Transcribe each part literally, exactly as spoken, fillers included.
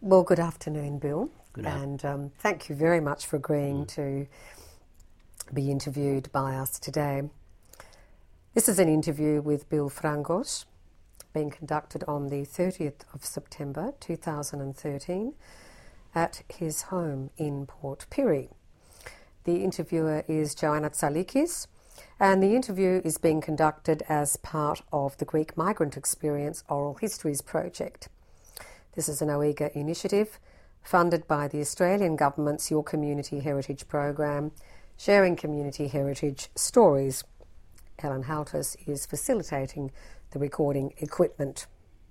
Well, good afternoon, Bill. Good and um, thank you very much for agreeing Mm. to be interviewed by us today. This is an interview with Bill Frangos, being conducted on the thirtieth of September two thousand thirteen at his home in Port Pirie. The interviewer is Joanna Tsalikis, and the interview is being conducted as part of the Greek Migrant Experience Oral Histories Project. This is an OEGA initiative funded by the Australian Government's Your Community Heritage Program, Sharing Community Heritage Stories. Helen Haltis is facilitating the recording equipment.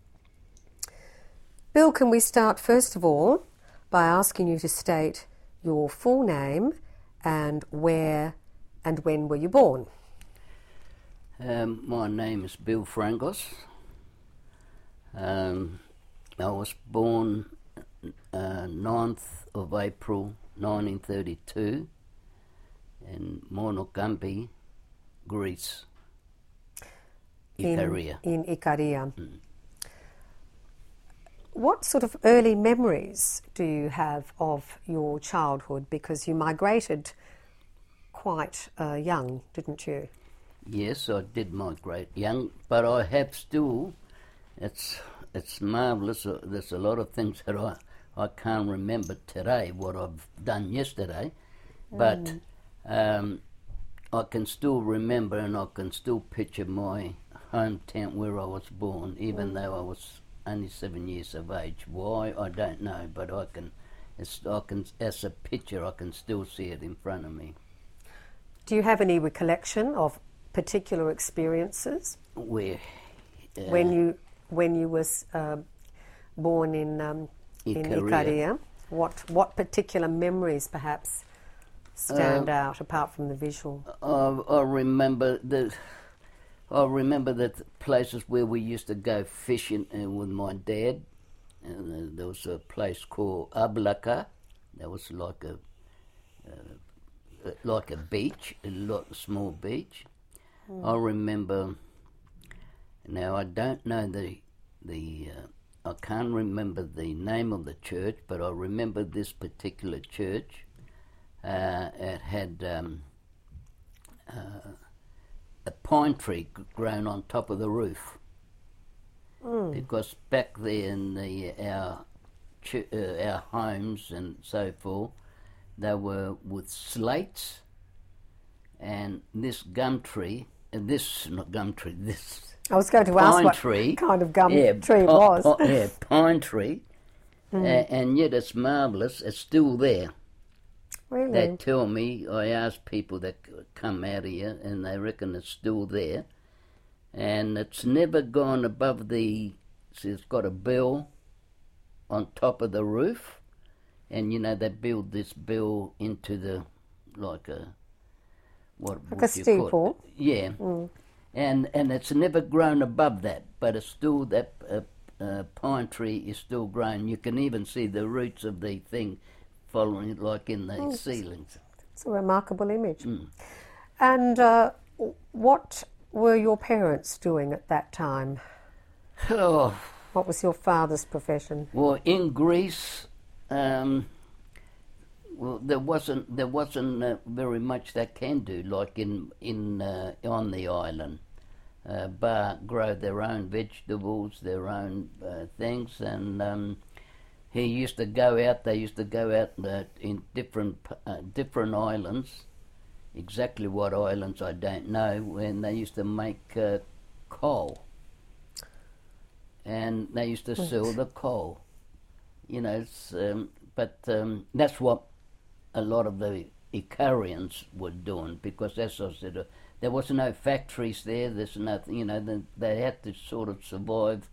Bill, can we start first of all by asking you to state your full name and where and when were you born? Um, my name is Bill Frangos. Um, I was born uh, ninth of April nineteen thirty-two in Monogampi, Greece, Ikaria. In, in Ikaria. Mm. What sort of early memories do you have of your childhood? Because you migrated quite uh, young, didn't you? Yes, I did migrate young, but I have still, it's it's marvellous, uh, there's a lot of things that I, I can't remember today, what I've done yesterday, but Mm. um, I can still remember and I can still picture my hometown where I was born, even Mm. though I was only seven years of age. Why, I don't know, but I can, it's, I can, as a picture, I can still see it in front of me. Do you have any recollection of particular experiences Where? Uh, when you when you was uh, born in um, in Ikaria. Ikaria? What what particular memories perhaps stand Uh, out apart from the visual? I, I remember the. I remember the places where we used to go fishing uh, with my dad. And uh, there was a place called Ablaka. That was like a uh, like a beach, a lot small beach. Mm. I remember. Now I don't know the the. Uh, I can't remember the name of the church, but I remember this particular church. Uh, it had um, uh, a pine tree g- grown on top of the roof. Mm. Because back there in the our ch- uh, our homes and so forth, they were with slates, and this gum tree, uh, this not gum tree, this I was going to ask pine what tree, kind of gum yeah, tree it pi- was. pi- yeah, pine tree, Mm. uh, and yet it's marvellous. It's still there. Really? They tell me, I ask people that c- come out here, and they reckon it's still there. And it's never gone above the, see, it's got a bell on top of the roof. And, you know, they build this bell into the, like a, what Like would a you call steeple. it? Yeah. Mm. And and it's never grown above that, but it's still, that uh, uh, pine tree is still growing. You can even see the roots of the thing following it, like in the Oh, ceilings. It's a remarkable image. Mm. And uh, what were your parents doing at that time? Oh, What was your father's profession? well, in Greece, um, well, there wasn't there wasn't uh, very much they can do, like in in uh, on the island. Uh, but grow their own vegetables, their own uh, things, and um, he used to go out. They used to go out uh, in different uh, different islands. Exactly what islands I don't know. When they used to make uh, coal, and they used to sell the coal. You know, it's, um, but um, that's what a lot of the Icarians were doing, because as I said, uh, there was no factories there. There's nothing. You know, they, they had to sort of survive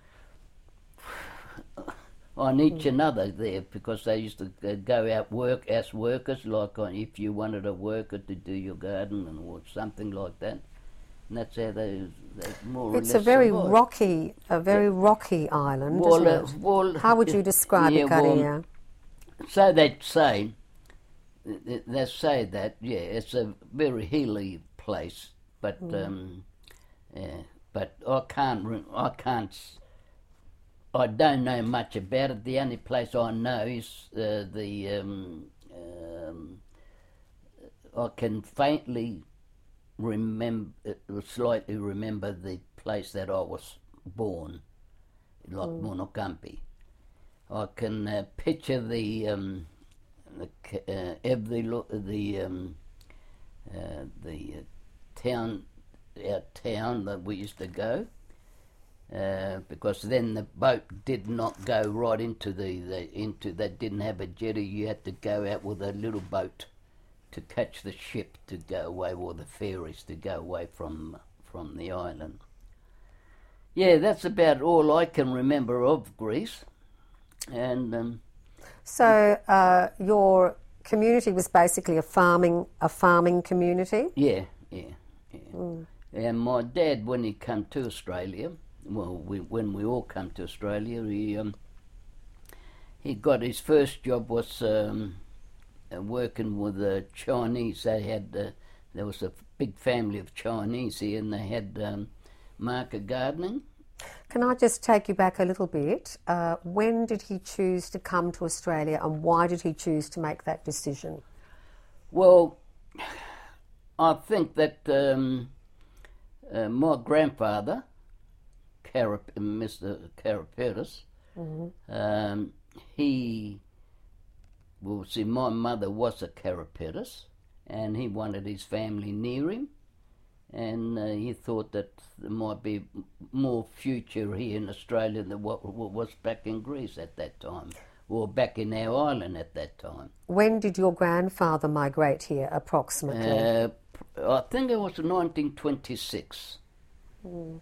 on each Mm. another there, because they used to uh, go out work as workers, like on, if you wanted a worker to do your garden and or something like that. And that's how they, they more or It's less a very survived. rocky, a very rocky island, Well, isn't uh, it? well, How would you describe yeah, well, Ikaria? so they say, they they say that, yeah, it's a very hilly place, but Mm. um, yeah, but I can't, re- I can't, s- I don't know much about it. The only place I know is uh, the. Um, um, I can faintly remember, uh, slightly remember the place that I was born, like mm. Monokampi. I can uh, picture the um, the uh, every the um, uh, the uh, town, our town that we used to go, uh, because then the boat did not go right into the, the into that didn't have a jetty. You had to go out with a little boat to catch the ship to go away, or the ferries to go away from from the island. Yeah, that's about all I can remember of Greece. And um, so uh, your community was basically a farming a farming community. Yeah, yeah, yeah. Mm. And my dad, when he came to Australia, well, we, when we all come to Australia, he um, he got his first job was um, uh, working with the Chinese. They had uh, there was a big family of Chinese here, and they had um, market gardening. Can I just take you back a little bit? Uh, when did he choose to come to Australia, and why did he choose to make that decision? Well, I think that um, uh, my grandfather, Carap- Mister Carapetis, mm-hmm. um, he, well, see, my mother was a Carapetis, and he wanted his family near him. And uh, he thought that there might be more future here in Australia than what, what was back in Greece at that time, or back in our island at that time. When did your grandfather migrate here, approximately? Uh, I think it was nineteen twenty-six. Mm.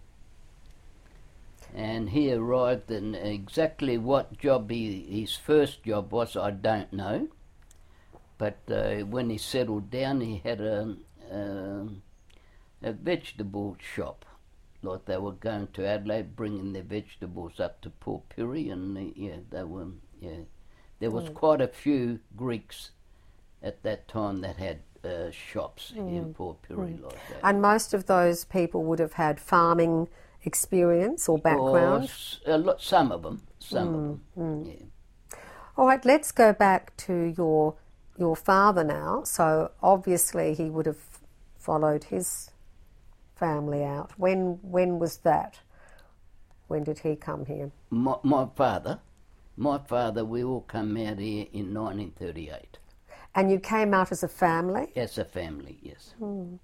And he arrived, and exactly what job he, his first job was, I don't know. But uh, when he settled down, he had a... a a vegetable shop, like they were going to Adelaide, bringing their vegetables up to Port Pirie, and uh, yeah, they were yeah. There was mm. quite a few Greeks at that time that had uh, shops mm. in Port Pirie mm. like that. And most of those people would have had farming experience or background. Or a lot, some of them, some mm. of them. Mm. Yeah. All right, let's go back to your your father now. So obviously he would have followed his family out. When when was that? When did he come here? My, my father, my father, we all come out here in nineteen thirty-eight. And you came out as a family? As a family, yes. Hmm.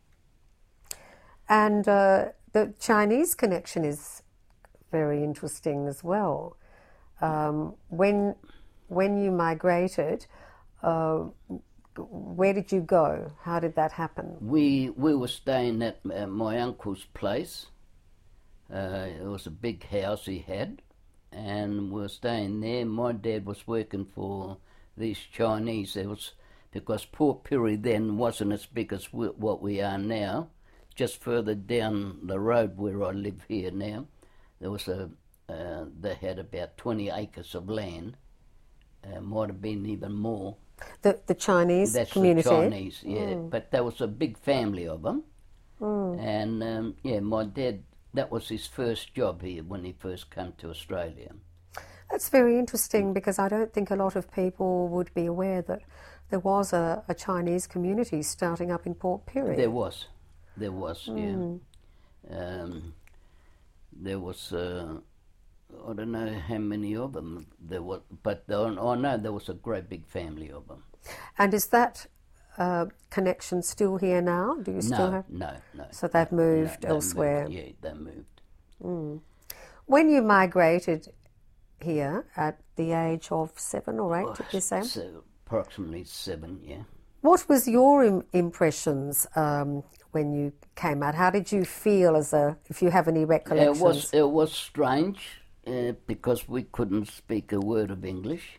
And uh, the Chinese connection is very interesting as well. Um, when when you migrated, uh, where did you go? How did that happen? We we were staying at uh, my uncle's place. Uh, it was a big house he had, and we were staying there. My dad was working for these Chinese. It was because Port Pirie then wasn't as big as we, what we are now. Just further down the road where I live here now, there was a. Uh, they had about twenty acres of land. Uh, might have been even more. The the Chinese That's community? That's the Chinese, yeah. Mm. But there was a big family of them. Mm. And, um, yeah, my dad, that was his first job here when he first came to Australia. That's very interesting, because I don't think a lot of people would be aware that there was a, a Chinese community starting up in Port Pirie. There was. There was, mm. yeah. Um, there was... Uh, I don't know how many of them there were, but I know there was a great big family of them. And is that uh, connection still here now? Do you still no, have? No, no. So they've moved no, they elsewhere? Moved, yeah, they moved. Mm. When you migrated here at the age of seven or eight, oh, did you say? So approximately seven, yeah. What was your im- impressions um, when you came out? How did you feel as a, if you have any recollections? It was, it was strange. Uh, because we couldn't speak a word of English.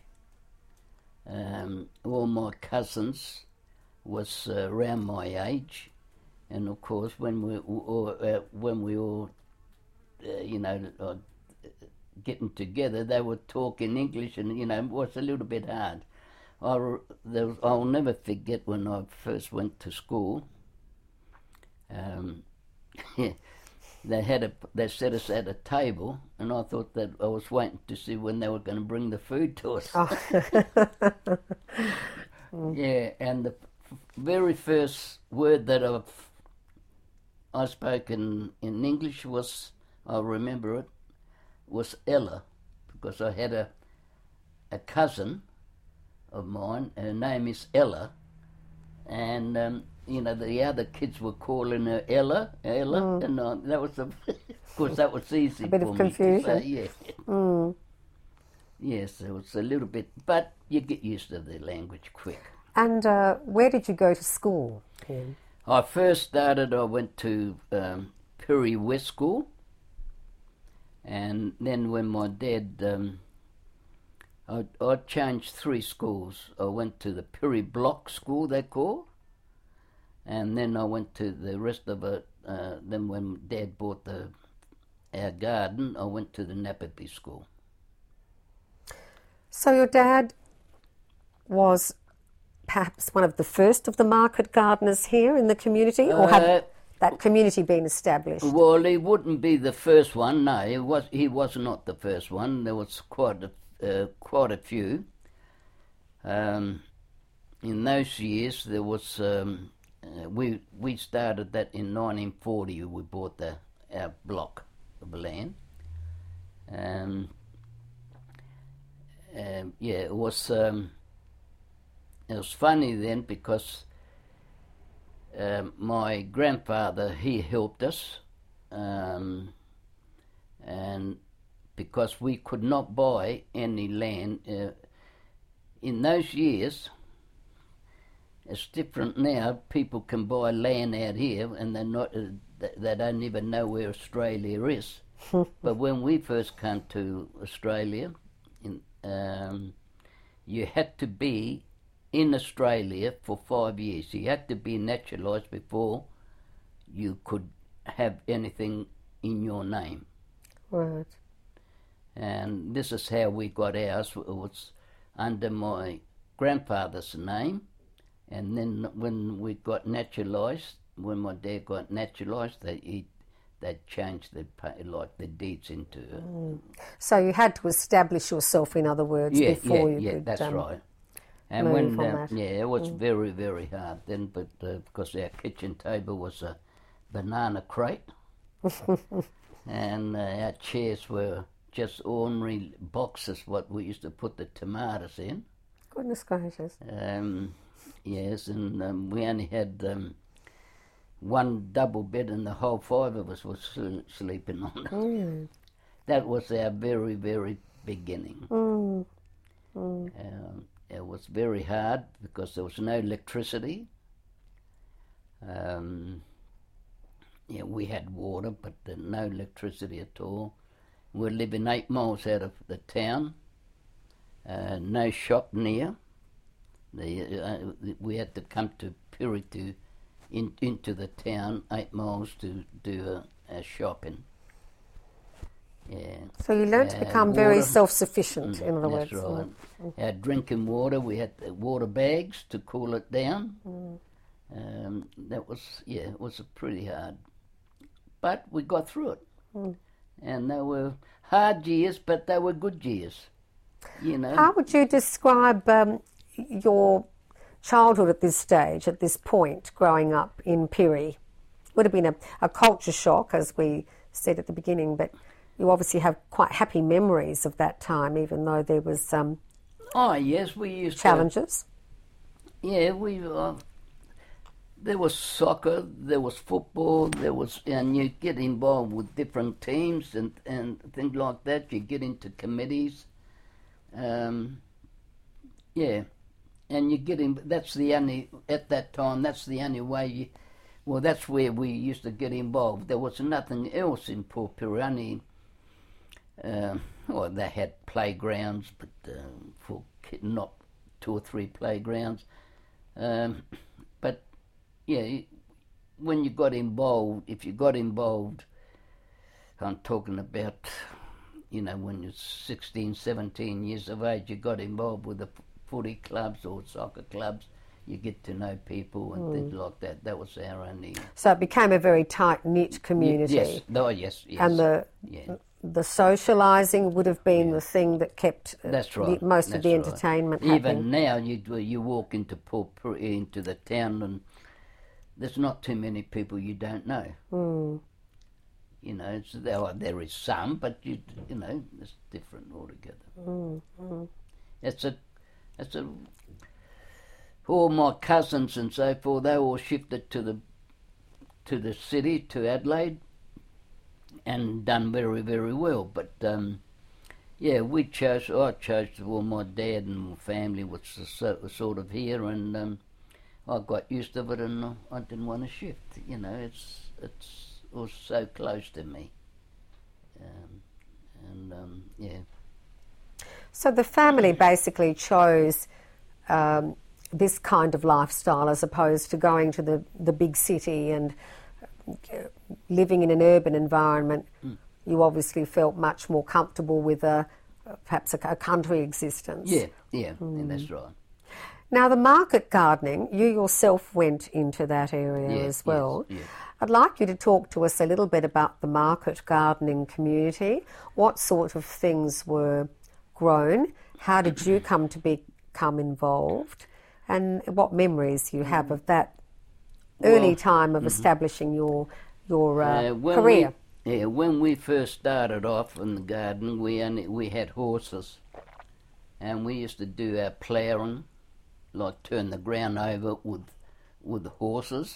Um, all my cousins was uh, around my age, and of course when we or, uh, when we all, uh, you know, uh, getting together, they would talk in English, and you know, it was a little bit hard. I there was, I'll never forget when I first went to school. Um, they had a they set us at a table, and I thought that I was waiting to see when they were going to bring the food to us. Oh. Yeah, and the f- very first word that I've I spoke in, in English was, I remember it, was Ella, because I had a a cousin of mine. Her name is Ella, and um, you know the other kids were calling her Ella, Ella, Mm. and uh, that was, a, of course, that was easy A bit for of me to confusion. say. Yeah, Mm. yes, it was a little bit, but you get used to the language quick. And uh, where did you go to school, Ian? I first started. I went to um, Perry West School, and then when my dad, um, I, I changed three schools. I went to the Perry Block School, they call, and then I went to the rest of it. Uh, then when Dad bought the our garden, I went to the Napapi School. So your dad was perhaps one of the first of the market gardeners here in the community, or Uh, had that community been established? Well, he wouldn't be the first one. No, he was. He was not the first one. There was quite a, uh, quite a few. Um, in those years, there was. Um, uh, we we started that in nineteen forty. We bought the our block of land. Um, um, yeah, it was. Um, it was funny then because. Um, my grandfather, he helped us, um, and because we could not buy any land uh, in those years, it's different now. People can buy land out here, and they're not. Uh, they don't even know where Australia is. But when we first came to Australia, in, um, you had to be in Australia for five years. You had to be naturalised before you could have anything in your name. Right. And this is how we got ours. It was under my grandfather's name, and then when we got naturalised, when my dad got naturalised, they he, they changed the pa- like the deeds into. Mm. So you had to establish yourself, in other words, Yeah, before yeah, you yeah. could. That's um, right. And move when, on uh, that. yeah, it was very, very hard then, but uh, because our kitchen table was a banana crate, and uh, our chairs were just ordinary boxes, what we used to put the tomatoes in. Goodness gracious. Um, yes, and um, we only had um, one double bed, and the whole five of us were sl- sleeping on it. Mm. That was our very, very beginning. Mm. Mm. Um, it was very hard because there was no electricity. Um, yeah, we had water, but uh, no electricity at all. We were living eight miles out of the town. Uh, no shop near. The, uh, we had to come to Perry to in, into the town eight miles to do a, a shopping. Yeah. So you learned to Uh, become very water. self-sufficient, Mm, in other that's words. right. Our drinking water, we had the water bags to cool it down. Mm. Um, that was, yeah, it was pretty hard. But we got through it. Mm. And they were hard years, but they were good years. You know. How would you describe um, your childhood at this stage, at this point, growing up in Perry? Would have been a, a culture shock, as we said at the beginning, but you obviously have quite happy memories of that time, even though there was um, Oh, yes, we used challenges. to... Yeah, we... Uh, there was soccer, there was football, there was... And you get involved with different teams and, and things like that. You get into committees. Um, yeah, and you get in... That's the only... At that time, that's the only way you... Well, that's where we used to get involved. There was nothing else in Port Pirie, only... Uh, well, they had playgrounds, but uh, for kid, not two or three playgrounds. Um, but yeah, when you got involved, if you got involved, I'm talking about, you know, when you're sixteen, seventeen years of age, you got involved with the footy clubs or soccer clubs. you get to know people and mm. things like that. That was our only. So it became a very tight knit community. Yes. Oh yes. Yes. And the yeah. the socialising would have been yeah. the thing that kept. Uh, That's right. The, most That's of the right. entertainment. Even happening. now, you you walk into Port Pirie, into the town, and there's not too many people you don't know. Mm. You know, it's, there, there is some, but you you know, it's different altogether. Mm. Mm. It's a, it's a. All my cousins and so forth, they all shifted to the, to the city, to Adelaide, and done very very well. But um, yeah, we chose. I chose. Well, my dad and my family was sort of here, and um, I got used to it, and I didn't want to shift. You know, it's it's. was so close to me, um, and um, yeah. So the family basically chose um, this kind of lifestyle as opposed to going to the, the big city and living in an urban environment. Mm. You obviously felt much more comfortable with a perhaps a, a country existence. Yeah, yeah, mm. and that's right. Now the market gardening, you yourself went into that area yeah, as well. Yes, yeah. I'd like you to talk to us a little bit about the market gardening community. What sort of things were grown? How did you come to become involved? And what memories you have of that well, early time of mm-hmm. establishing your your uh, uh, career? We, yeah, when we first started off in the garden, we only, we had horses, and we used to do our ploughing, like turn the ground over with with the horses.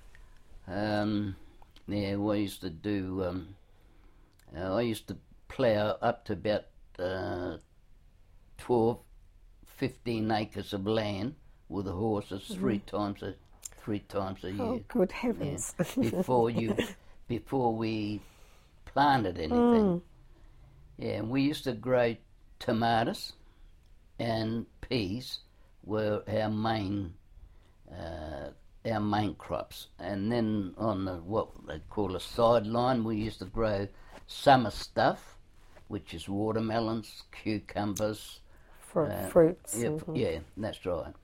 Um, yeah, we used to do. Um, uh, I used to plough up to about uh, twelve, fifteen acres of land with the horses mm. three times a three times a year. Oh, good heavens! Yeah, before you, before we planted anything. Mm. Yeah, and we used to grow tomatoes and peas were our main. Uh, our main crops, and then on the what they call a sideline, we used to grow summer stuff, which is watermelons, cucumbers, Fr- uh, fruits. Yeah, mm-hmm. yeah, that's right.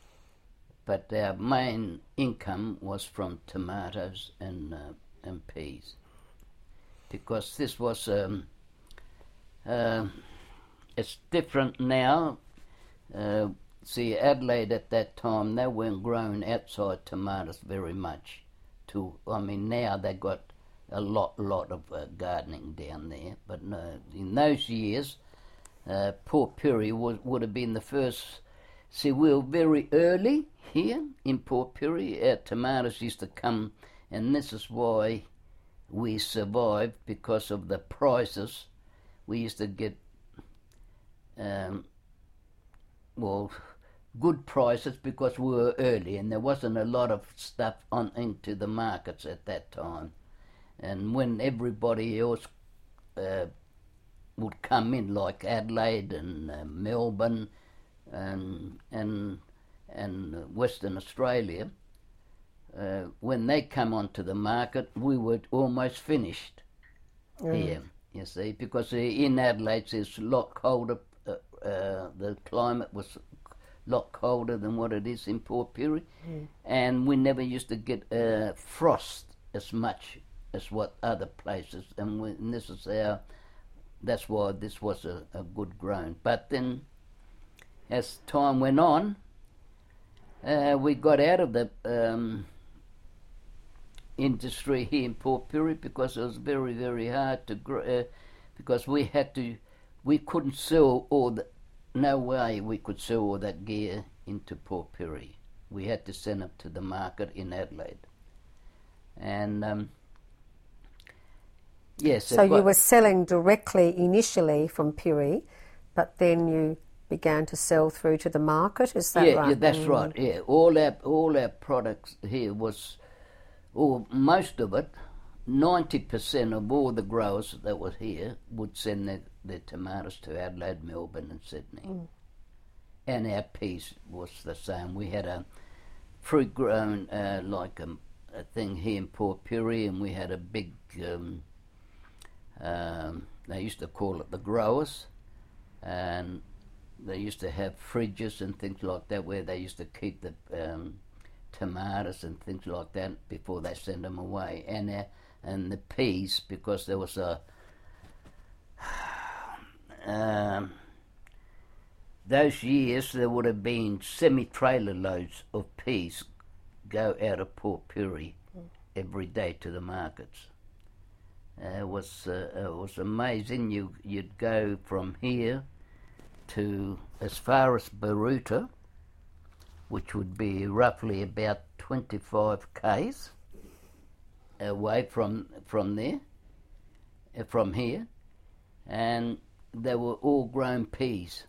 But our main income was from tomatoes and uh, and peas, because this was um, uh, it's different now. Uh, See, Adelaide at that time, they weren't growing outside tomatoes very much. To I mean, now they got a lot, lot of uh, gardening down there. But no, in those years, uh, Port Pirie was, would have been the first. See, we were very early here in Port Pirie. Our tomatoes used to come, and this is why we survived, because of the prices. We used to get, um, well, good prices because we were early, and there wasn't a lot of stuff on into the markets at that time. And when everybody else uh, would come in, like Adelaide and uh, Melbourne and and and Western Australia, uh, when they come onto the market, we were almost finished mm. here. You see, because in Adelaide it's a lot colder. Uh, uh, the climate was lot colder than what it is in Port Pirie, mm. and we never used to get uh, frost as much as what other places, and, we, and this is our, that's why this was a, a good grown. But then, as time went on, uh, we got out of the um, industry here in Port Pirie because it was very, very hard to grow, uh, because we had to, we couldn't sell all the, no way we could sell all that gear into Port Pirie. We had to send it to the market in Adelaide. And um, yes. So you were selling directly initially from Pirie, but then you began to sell through to the market. Is that yeah, right? Yeah, that's mm. right. Yeah, all our all our products here was, or most of it, ninety percent of all the growers that were here would send their, their tomatoes to Adelaide, Melbourne and Sydney. Mm. And our peas was the same. We had a fruit grown, uh, like a, a thing here in Port Pirie, and we had a big, um, um, they used to call it the growers, and they used to have fridges and things like that where they used to keep the um, tomatoes and things like that before they send them away, and uh, and the peas, because there was a um, those years there would have been semi-trailer loads of peas go out of Port Pirie every day to the markets. Uh, it was uh, it was amazing. You you'd go from here to as far as Baruta, which would be roughly about twenty-five k's away from from there, uh, from here, and they were all grown peas.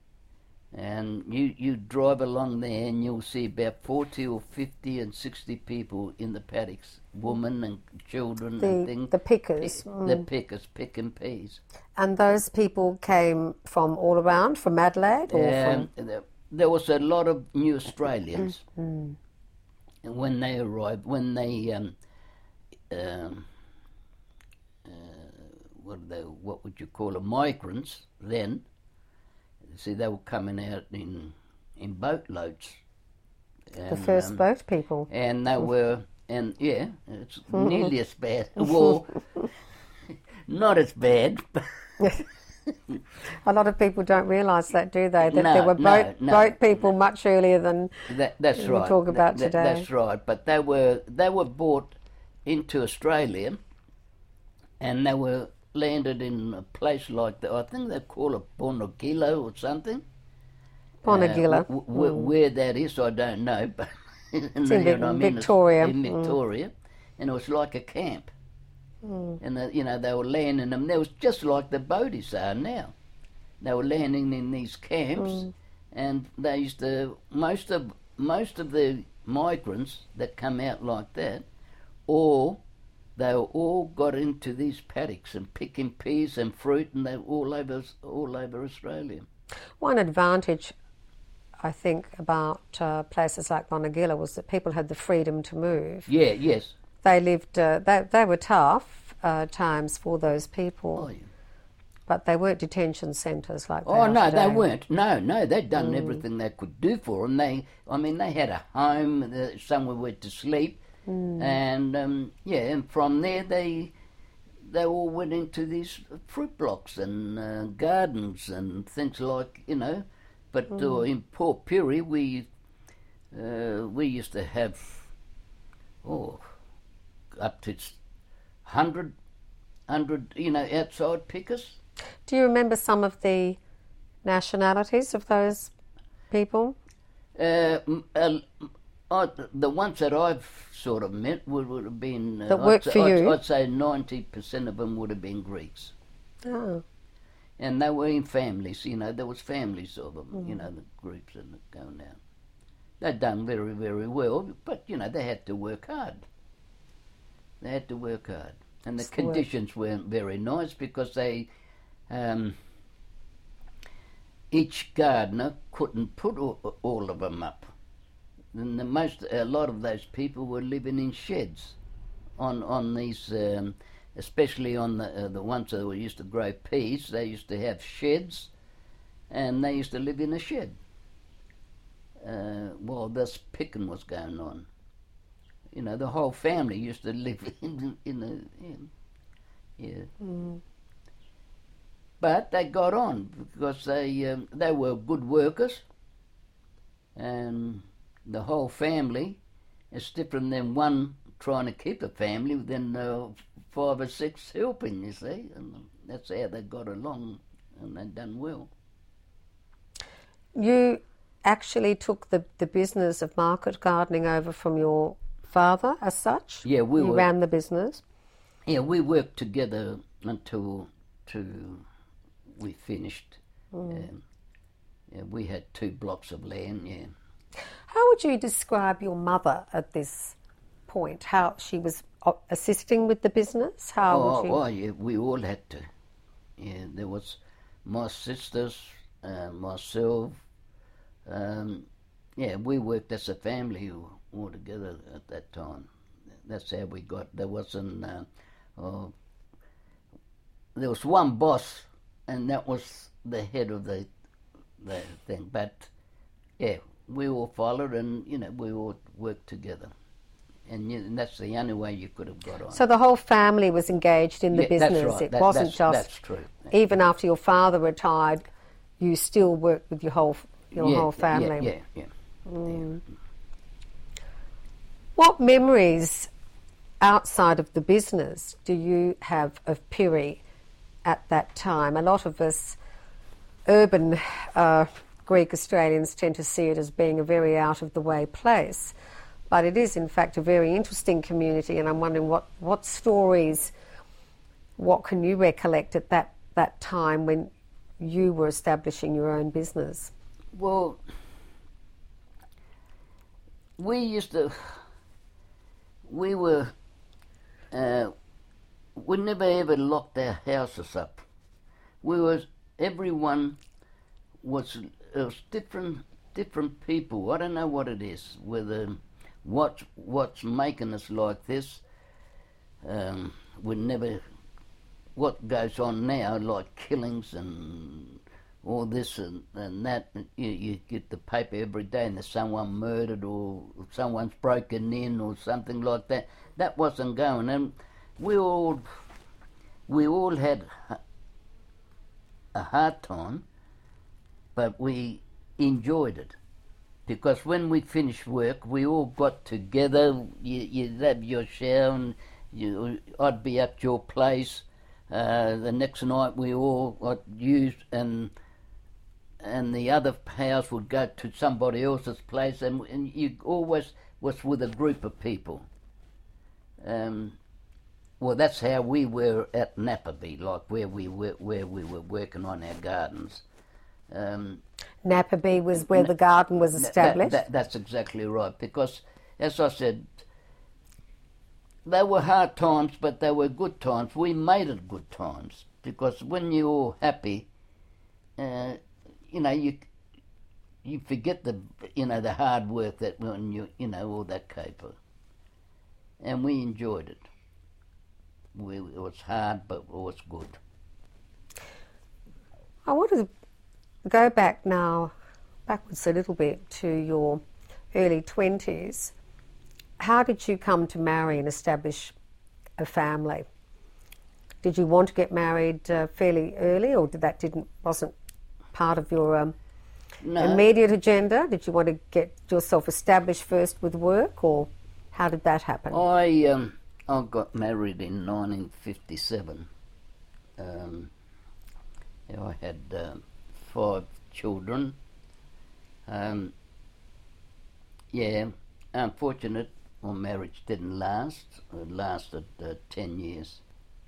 And you, you drive along there and you'll see about forty or fifty and sixty people in the paddocks, women and children the, and things. The pickers. Pick, mm. The pickers picking peas. And those people came from all around, from Adelaide? Or Um, from... there, there was a lot of new Australians. Mm. And when they arrived, when they, um, um, uh, what, they, what would you call them, migrants then, see, they were coming out in in boatloads. The first um, boat people. And they were, and yeah, it's nearly as bad. Well, not as bad. A lot of people don't realise that, do they? That No, there were boat, no, no. boat people much earlier than That, that's we right. talk about That- today. That's right. But they were they were brought into Australia, and they were landed in a place like the, I think they call it Bonagilla or something. Bonagilla. Uh, w- w- mm. Where that is, I don't know, but It's in Vic- Victoria. In Mm. Victoria, and it was like a camp. Mm. And the, you know they were landing them. There was just like the boaties are now. They were landing in these camps, Mm. and they used to most of most of the migrants that come out like that, or they were all got into these paddocks and picking peas and fruit, and they were all over all over Australia. One advantage, I think, about uh, places like Bonagilla was that people had the freedom to move. Yeah. Yes. They lived. Uh, they they were tough uh, times for those people, Oh, yeah. but they weren't detention centres like. They Oh are no, today. they weren't. No, no, they'd done Mm. everything they could do for them. They, I mean, they had a home, uh, somewhere where to sleep, Mm. and um, yeah, and from there they they all went into these fruit blocks and uh, gardens and things like, you know. But Mm. uh, in Port Pirie, we uh, we used to have oh up to hundred hundred, you know, outside pickers. Do you remember some of the nationalities of those people? Uh, m- uh, I, the ones that I've sort of met would, would have been... Uh, That worked I'd, for I'd, you? I'd say ninety percent of them would have been Greeks. Oh. And they were in families, you know, there was families of them, Mm. you know, the groups that were going out. They'd done very, very well, but, you know, they had to work hard. They had to work hard. And the It's the work. conditions weren't very nice because they... Um, each gardener couldn't put all, all of them up. And the most, a lot of those people were living in sheds, on on these, um, especially on the uh, the ones that were used to grow peas. They used to have sheds, and they used to live in a shed uh, while this picking was going on. You know, the whole family used to live in in the in, yeah. Mm. But they got on because they um, they were good workers, and the whole family is different than one trying to keep a family than uh, five or six helping. You see, and that's how they got along, and they done well. You actually took the, the business of market gardening over from your father, as such. Yeah, we you were. ran the business. Yeah, we worked together until to we finished. Mm. Um, yeah, we had two blocks of land. Yeah. How would you describe your mother at this point? How she was uh, assisting with the business? How oh, would you? oh, yeah, we all had to. Yeah, there was my sisters, uh, myself. Um, yeah, we worked as a family all together at that time. That's how we got. There wasn't. Uh, oh, there was one boss, and that was the head of the the thing. But yeah, we all followed, and you know, we all worked together, and, you, and that's the only way you could have got on. So the whole family was engaged in the yeah, business. That's right. It that, wasn't that's, just that's true. even after your father retired, you still worked with your whole your yeah, whole family. Yeah, yeah, yeah. Mm. yeah. What memories outside of the business do you have of Piri at that time? A lot of us urban uh, Greek Australians tend to see it as being a very out-of-the-way place, but it is in fact a very interesting community, and I'm wondering what, what stories, what can you recollect at that, that time when you were establishing your own business? Well, we used to, we were, uh, we never ever locked our houses up. We was, everyone was, it was different, different people. I don't know what it is, whether what what's making us like this. Um, we never, what goes on now, like killings and all this and, and that. You, you get the paper every day, and there's someone murdered or someone's broken in or something like that. That wasn't going, and we all we all had a hard time, but we enjoyed it, because when we finished work, we all got together. You, you'd have your shower, and you, I'd be at your place. Uh, the next night, we all got used, and and the other house would go to somebody else's place, and, and you always was with a group of people. Um, well, that's how we were at Napperby, like where we were, where we were working on our gardens. Um, Napperby was where the garden was established? That, that, that's exactly right, because, as I said, they were hard times, but they were good times. We made it good times, because when you're all happy, uh, you know, you you forget the, you know, the hard work that when you, you know, all that caper. And we enjoyed it. We, it was hard, but it was good. I want to go back now, backwards a little bit, to your early twenties. How did you come to marry and establish a family? Did you want to get married uh, fairly early, or did that didn't wasn't part of your um, no. immediate agenda? Did you want to get yourself established first with work, or how did that happen? I um, I got married in nineteen fifty-seven. Um, I had uh, five children. Um, yeah, unfortunate, my marriage didn't last. It lasted uh, ten years.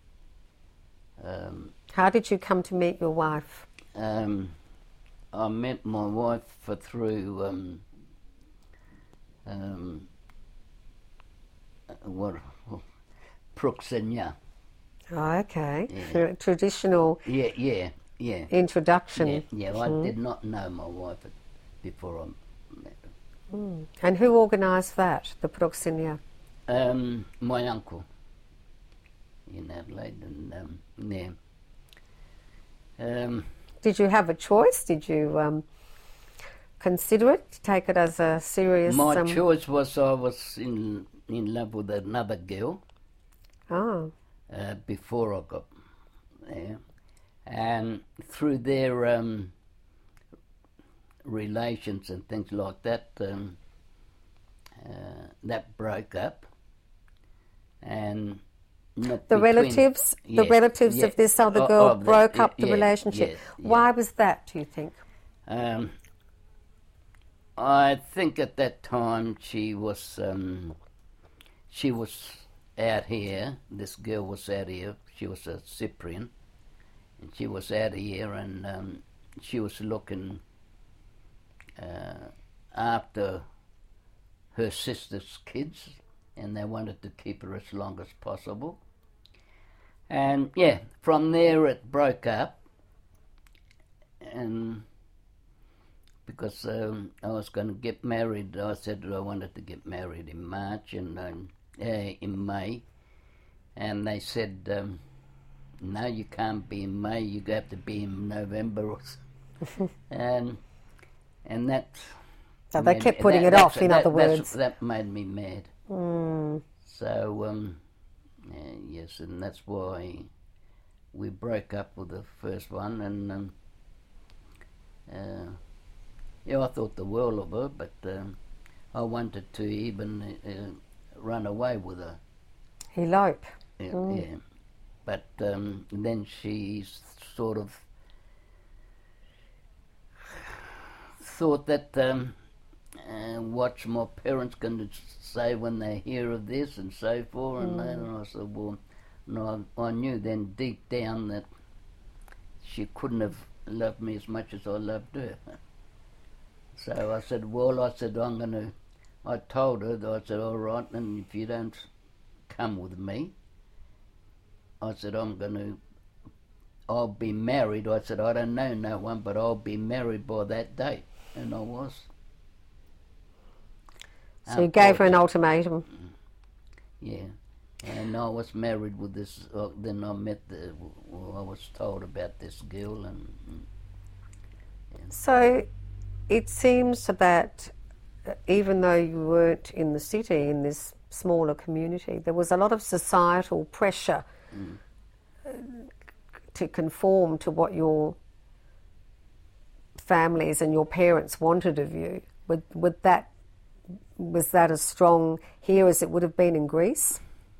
Um, How did you come to meet your wife? Um, I met my wife for through um, um, what proxenia. Oh, okay. Yeah. Traditional Yeah, yeah, yeah. introduction. Yeah, yeah. I Mm. did not know my wife before I met her. Mm. And who organised that, the proxenia? Um, my uncle in Adelaide, and um, yeah. Um, Did you have a choice? Did you um, consider it, take it as a serious... My um, choice was I was in in love with another girl. Oh. Uh, before I got there, and through their um, relations and things like that, um, uh, that broke up, and not The between, relatives, the yes, relatives yeah, of this other o- girl of the- broke up the yeah, relationship. yes, yeah. Why was that, do you think? Um, I think at that time she was um, she was out here. This girl was out here. She was a Cyprian, and she was out here, and um, she was looking uh, after her sister's kids, and they wanted to keep her as long as possible. And yeah, from there it broke up, and because um, I was going to get married, I said I wanted to get married in March, and um, uh, in May, and they said, um, no, you can't be in May, you have to be in November. Or and and that. So they made kept me- putting that- it off, that's- in that- other that's- words. That made me mad. Mm. So um, yeah, yes, and that's why we broke up with the first one, and um, uh, yeah, I thought the world of her, but um, I wanted to even uh, run away with her. Elope. Yeah, Mm. yeah. But um, then she sort of thought that um, uh, what my parents can say when they hear of this and so forth, and, that, and I said, well, no, I, I knew then deep down that she couldn't have loved me as much as I loved her. So I said, well, I said, I'm going to, I told her, that I said, all right, and if you don't come with me, I said, I'm going to, I'll be married. I said, I don't know no one, but I'll be married by that date. And I was. So you gave her an Unfortunately, ultimatum. Yeah. And I was married with this, uh, then I met the, well, I was told about this girl, and, and So it seems that uh, even though you weren't in the city, in this smaller community, there was a lot of societal pressure mm. uh, to conform to what your families and your parents wanted of you. Would, would that, was that as strong here as it would have been in Greece?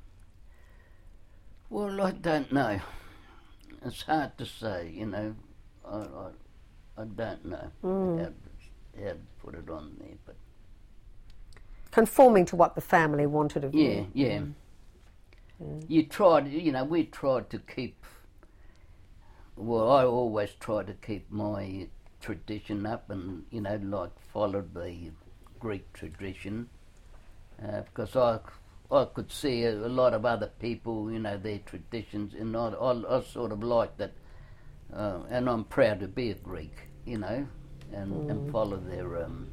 Well, I don't know. It's hard to say, you know. I, I, I don't know Mm. how, to, how to put it on there, but Conforming to what the family wanted of yeah, you. yeah. Mm. You tried, you know, we tried to keep, well, I always tried to keep my tradition up and, you know, like followed the Greek tradition, uh, because I, I could see a, a lot of other people, you know, their traditions, and I, I, I sort of like that, uh, and I'm proud to be a Greek, you know, and, Mm. and follow their um,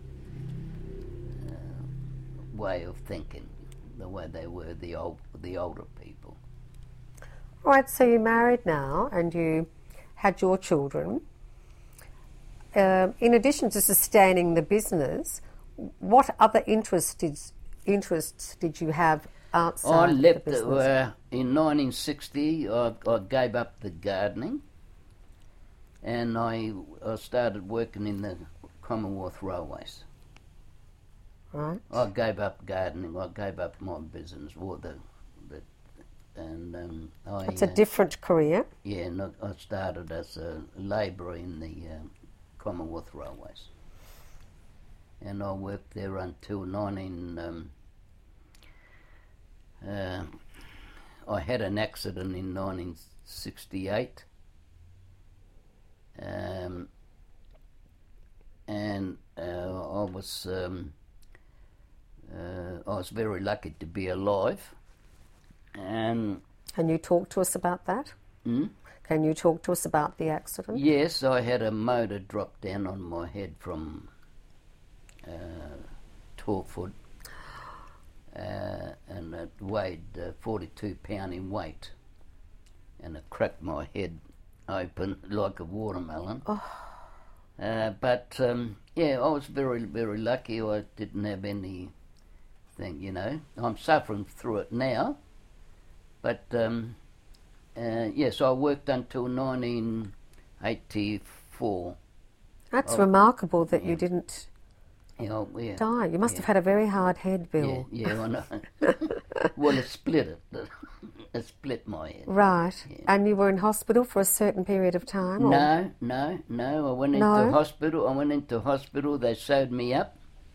uh, way of thinking, the way they were, the old, the older people. All right, so you're married now and you had your children. Um, in addition to sustaining the business, what other interests did, interests did you have outside I of left the the, business? uh, in nineteen sixty. I, I gave up the gardening, and I, I started working in the Commonwealth Railways. Right. I gave up gardening. I gave up my business. Well, the, the, and um, I. It's a uh, different career. Yeah, and I I started as a labourer in the um, Commonwealth Railways, and I worked there until nineteen. Um, uh, I had an accident in nineteen sixty-eight, um, and uh, I was um, uh, I was very lucky to be alive, and. Can you talk to us about that? Hmm? Can you talk to us about the accident? Yes, I had a motor drop down on my head from uh, twelve foot, uh, and it weighed uh, forty-two pound in weight, and it cracked my head open like a watermelon. Oh. Uh, but um, yeah, I was very, very lucky. I didn't have anything, you know. I'm suffering through it now, but. Um, Uh, yes, I worked until nineteen eighty-four. That's Oh, remarkable that yeah. you didn't You know, yeah, die. You must yeah. have had a very hard head, Bill. Yeah, yeah, I know. Well, it split it. It split my head. Right. Yeah. And you were in hospital for a certain period of time? or- No, no, no. I went No? into hospital. I went into hospital. They sewed me up,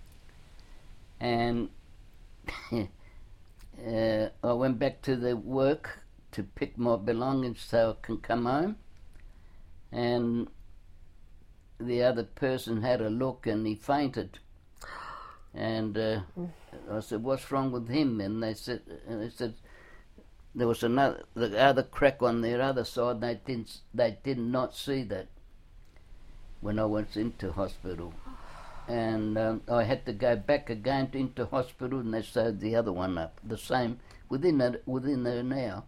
and uh, I went back to the work to pick my belongings so I can come home. And the other person had a look and he fainted. And uh, I said, "What's wrong with him?" And they said, and they said there was another, the other crack on their other side. They didn't, they did not see that when I went into hospital. And um, I had to go back again to, into hospital, and they sewed the other one up. The same within a, within an hour.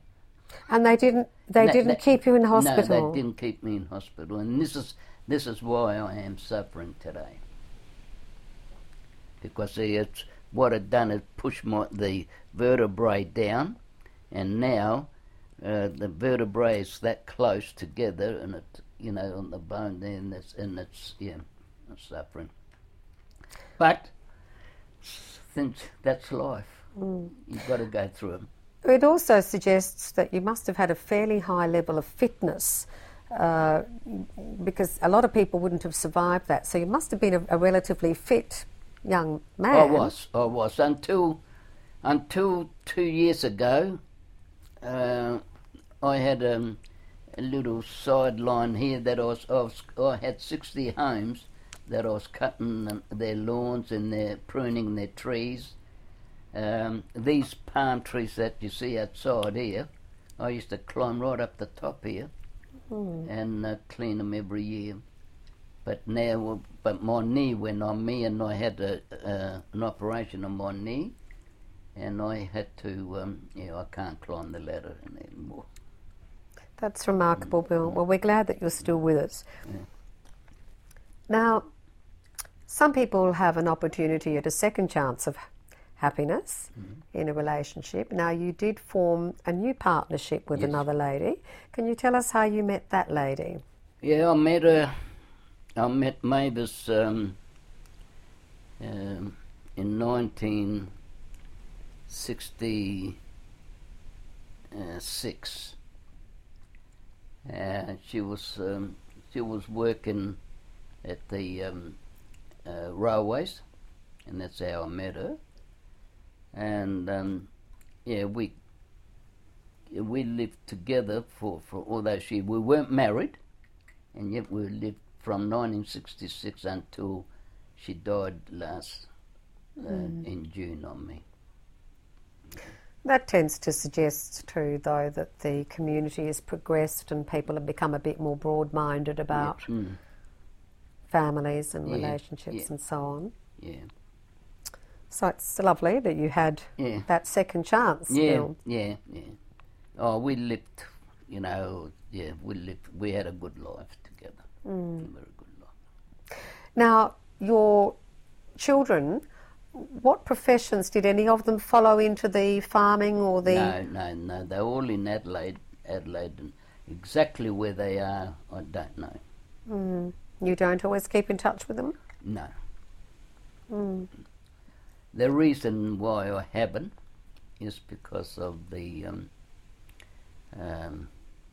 And they didn't. They No, didn't they- keep you in hospital. No, they didn't keep me in hospital, and this is this is why I am suffering today. Because see, it's what it done is push my the vertebrae down, and now uh, the vertebrae is that close together, and it you know on the bone there, and it's and it's yeah, I'm suffering. But since that's life, Mm. you've got to go through it. It also suggests that you must have had a fairly high level of fitness, uh, because a lot of people wouldn't have survived that. So you must have been a, a relatively fit young man. I was, I was until until two years ago. Uh, I had um, a little sideline here that I was, I was. I had sixty homes that I was cutting them, their lawns and their pruning their trees. Um, these palm trees that you see outside here, I used to climb right up the top here Mm. and uh, clean them every year. But now, but my knee went on me, and I had a, uh, an operation on my knee, and I had to. Um, yeah, I can't climb the ladder anymore. That's remarkable, Bill. Well, we're glad that you're still with us. Yeah. Now, some people have an opportunity at a second chance of happiness Mm-hmm. in a relationship. Now, you did form a new partnership with Yes. another lady. Can you tell us how you met that lady? Yeah, I met her. I met Mavis um, um, in nineteen sixty-six. Uh, she was um, she was working at the um, uh, railways, and that's how I met her. And um, yeah, we we lived together for, for all those years. We weren't married, and yet we lived from nineteen sixty-six until she died last uh, in June on me. That tends to suggest too, though, that the community has progressed and people have become a bit more broad-minded about Yeah, mm, families and Yeah, relationships yeah. and so on. yeah, So it's lovely that you had yeah, that second chance, yeah, Bill. yeah, yeah. Oh, we lived, you know, yeah, we lived. We had a good life together. Mm. A very good life. Now, your children, what professions did any of them follow into the farming or the... No, no, no. They're all in Adelaide, Adelaide, and exactly where they are, I don't know. Mm. You don't always keep in touch with them? No. Mm. The reason why I haven't is because of the, um, um,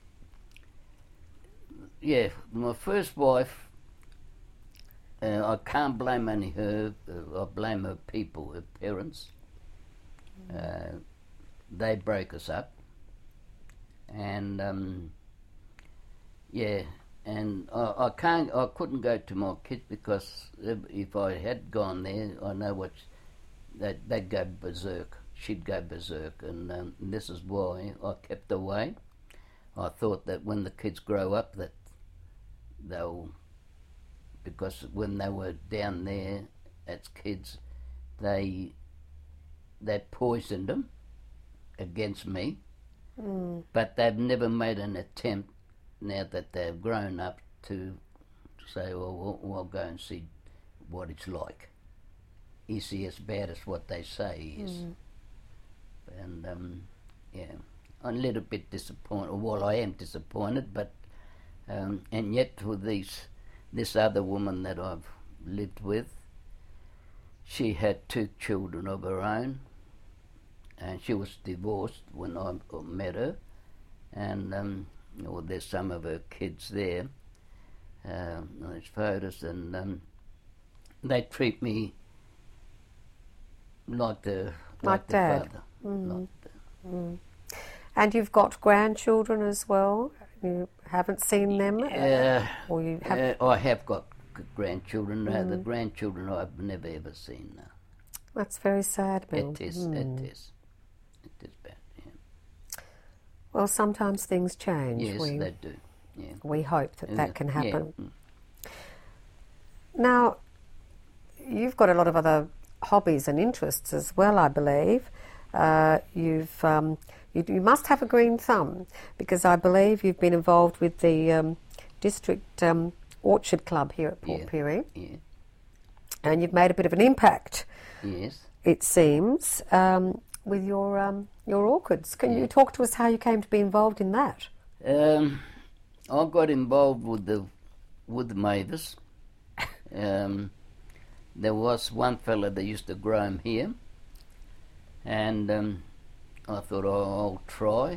yeah, my first wife, uh, I can't blame only her, uh, I blame her people, her parents. Uh, they broke us up. And, um, yeah, and I, I can't, I couldn't go to my kids because if, if I had gone there, I know what, they'd, they'd go berserk. She'd go berserk, and um, this is why I kept away. I thought that when the kids grow up, that they'll, because when they were down there as kids, they they poisoned them against me, Mm. but they've never made an attempt now that they've grown up to say, well, we'll, we'll go and see what it's like. Is he as bad as what they say he is? Mm. And um, yeah, I'm a little bit disappointed. Well, I am disappointed, but um, and yet with these, this other woman that I've lived with, she had two children of her own, and she was divorced when I met her, and um, well, there's some of her kids there. Um, there's photos, and um, they treat me like the Like like the Dad. father. Mm. Like the, Mm. And you've got grandchildren as well? You haven't seen them? Uh, or you have... uh, I have got g- grandchildren. Uh, the Mm. grandchildren I've never ever seen. No. That's very sad, Bill. It is. Mm. It is. It is bad. Yeah. Well, sometimes things change. Yes, we, they do. Yeah. we hope that Yeah, that can yeah, happen. mm. Now, you've got a lot of other hobbies and interests as well, I believe. Uh, you've um, You, you must have a green thumb, because I believe you've been involved with the um, district um, orchard club here at Port Yeah, Pirie, yeah, and you've made a bit of an impact, yes. it seems, um, with your um, your orchids. Can Yeah. you talk to us how you came to be involved in that? Um, I got involved with the with the Mavis. Um, there was one fella that used to grow 'em here, and um, I thought, oh, I'll try.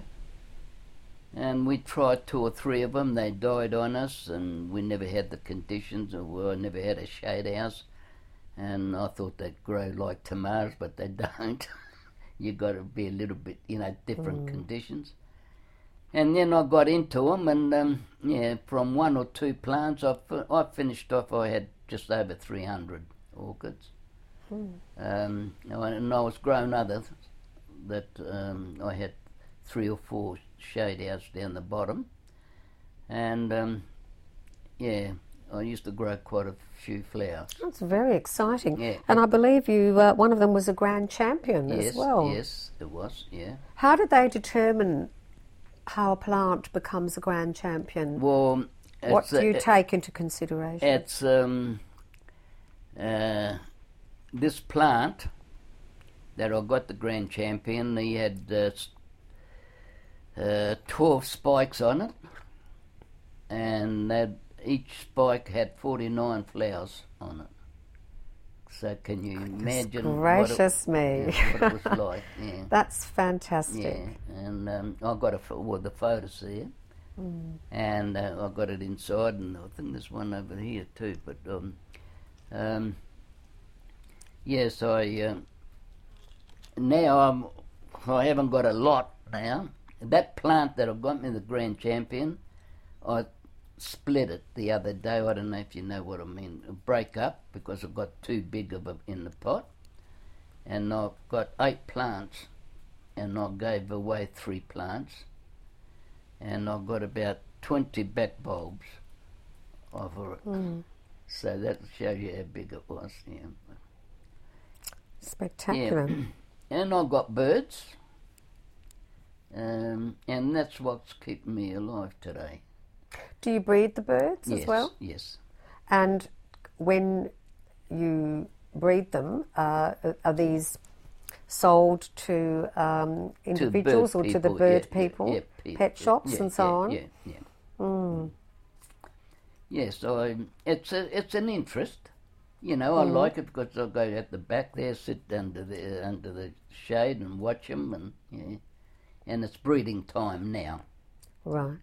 And we tried two or three of them. They died on us, and we never had the conditions, or we never had a shade house. And I thought they'd grow like tomatoes, but they don't. You got to be a little bit, you know, different Mm. conditions. And then I got into them, and um, yeah, from one or two plants, I, fi- I finished off. I had just over three hundred orchids. Mm. Um, and I was growing others that um, I had three or four shade houses down the bottom, and um, yeah, I used to grow quite a few flowers. That's very exciting. Yeah. And I believe you, uh, one of them was a grand champion Yes, as well. yes, it was. Yeah. How did they determine how a plant becomes a grand champion? Well, What it's, do you uh, take into consideration? It's um, uh, this plant that I got the grand champion. He had uh, s- uh, twelve spikes on it, and that each spike had forty-nine flowers on it. So can you imagine gracious what, it, me. yeah, what it was like? Yeah, That's fantastic. yeah. And um, I got a pho- well, the photos there, Mm. and uh, I got it inside, and I think there's one over here too. But um, um, yes, I uh, now I'm I haven't got a lot now. That plant that I got me the grand champion, I split it the other day. I don't know if you know what I mean. A break up, because I've got too big of a in the pot, and I've got eight plants, and I gave away three plants, and I've got about twenty back bulbs over it. Mm. So that shows you how big it was. Yeah. Spectacular. And I've got birds, um, and that's what's keeping me alive today. Do you breed the birds yes, as well? Yes. And when you breed them, uh, are these sold to um, individuals bird or to the people, bird yeah, yeah, people, yeah, pe- pet shops yeah, and so yeah, on? Yeah, yeah. Mm. Yes, I, it's a, it's an interest. You know, I Mm. like it because I go at the back there, sit under the under the shade and watch them, and yeah, and it's breeding time now. Right.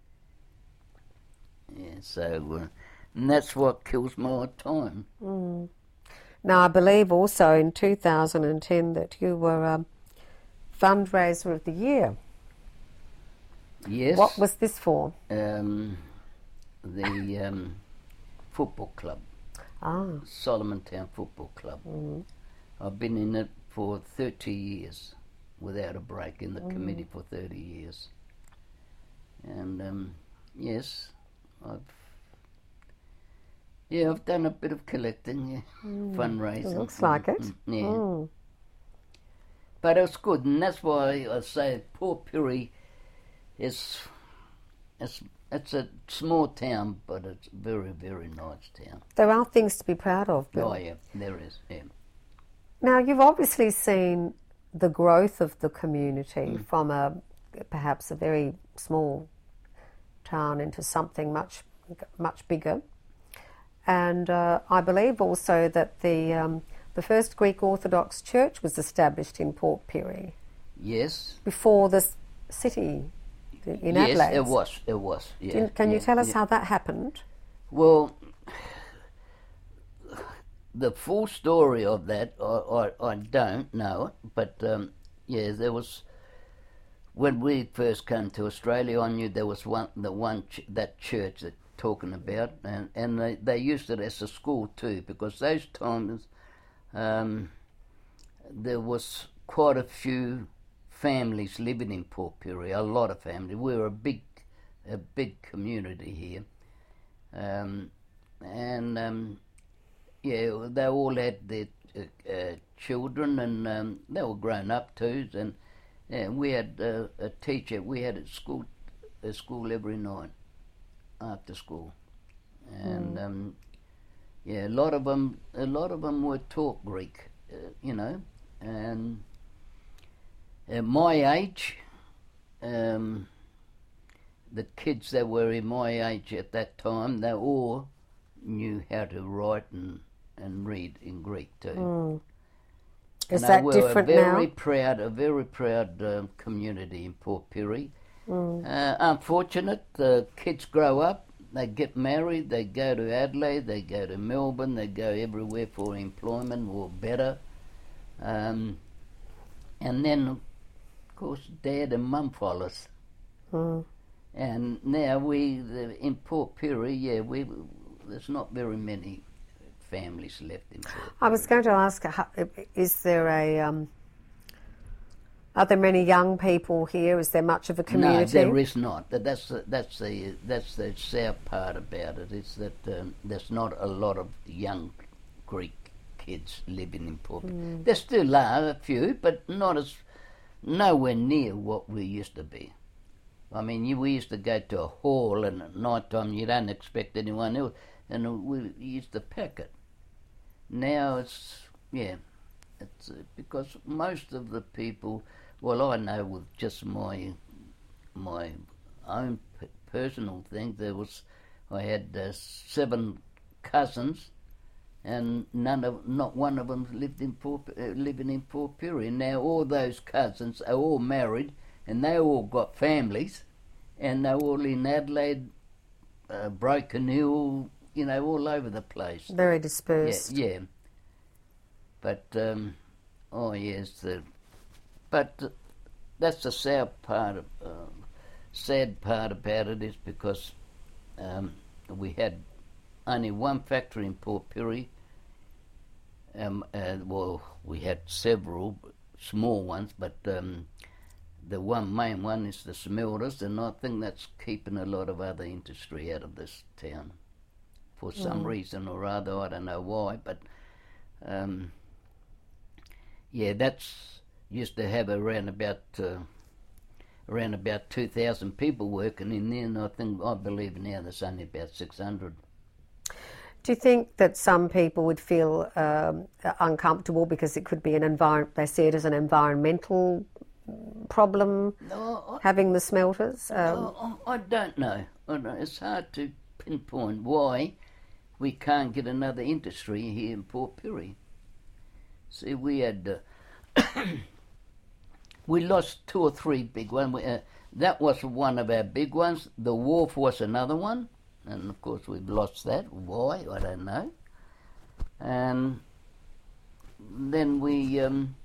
Yeah, so uh, and that's what kills my time. Mm. Now, I believe also in two thousand ten that you were um, fundraiser of the year. Yes. What was this for? Um, the um, football club, Ah. Solomon Town Football Club. Mm. I've been in it for thirty years without a break, in the Mm. committee for thirty years. And um, yes, I've yeah, I've done a bit of collecting, yeah, Mm. fundraising. It looks like it. Mm, yeah. Mm. But it's good, and that's why I say Port Pirie is it's it's a small town, but it's a very, very nice town. There are things to be proud of, Bill. Oh yeah, there is. Yeah. Now, you've obviously seen the growth of the community Mm. from a perhaps a very small town into something much much bigger. And uh, I believe also that the um, the first Greek Orthodox church was established in Port Pirie Yes. before the s- city in yes, Adelaide. it was. It was. Yeah. Do you- Can you yeah, tell us yeah. how that happened? Well, the full story of that, I, I, I don't know it, but um, yeah, there was, when we first came to Australia, I knew there was one, the one, ch- that church that talking about, and, and they, they used it as a school too, because those times um, there was quite a few families living in Port Pirie, a lot of families. We were a big, a big community here. Um, and um, yeah, they all had their uh, uh, children, and um, they were grown up too. And And we had uh, a teacher. We had a school, a school every night after school, and Mm. um, yeah, a lot of them, a lot of them were taught Greek, uh, you know, and at my age, um, the kids that were in my age at that time, they all knew how to write and, and read in Greek too. Mm. Is and that we different were very now? proud, a very proud um, community in Port Pirie. Mm. Uh, unfortunate, the kids grow up, they get married, they go to Adelaide, they go to Melbourne, they go everywhere for employment or better. Um, and then, of course, Dad and Mum follows. Mm. And now we, the, in Port Pirie, yeah, we there's not very many families left in Port Pirie. I was going to ask, how- is there a, um, are there many young people here? Is there much of a community? No, there is not. That- That's the, that's the that's the sad part about it. Is that um, there's not a lot of young Greek kids living in Port. Mm. There still are a few, but not as nowhere near what we used to be. I mean, you, we used to go to a hall, and at night time you don't expect anyone else, and we used to pack it. Now it's yeah, it's uh, because most of the people. Well, I know with just my my own p- personal thing, there was I had uh, seven cousins, and none of not one of them lived in Port, uh, living in Port Pirie. Now all those cousins are all married, and they all got families, and they're all in Adelaide, uh, Broken Hill, you know, all over the place. Very Yeah, dispersed. yeah. But um, oh yes, the but uh, that's the sad part. Of, uh, sad part about it is because um, we had only one factory in Port Pirie. Um, uh, well, we had several small ones, but um, the one main one is the smelters, and I think that's keeping a lot of other industry out of this town for some Mm. reason or other. I don't know why, but um, yeah, that's used to have around about uh, around about two thousand people working in there, and I think I believe now there's only about six hundred. Do you think that some people would feel um, uncomfortable because it could be an environment, they see it as an environmental problem, No, having the smelters? I, Um, no, I, I don't know. I don't know. It's hard to pinpoint why we can't get another industry here in Port Pirie. See, we had uh, we lost two or three big ones. We, uh, that was one of our big ones. The wharf was another one, and of course we've lost that. Why? I don't know. And then we um,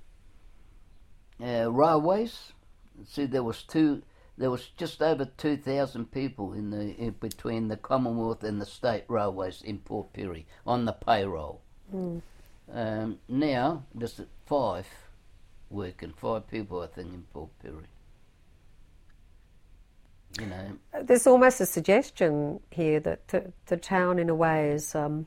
uh, railways. See, there was two. There was just over two thousand people in the in between the Commonwealth and the state railways in Port Pirie on the payroll. mm. Um, now there's five working, five people I think in Port Pirie. You know, There's almost a suggestion here that the, the town, in a way, is um,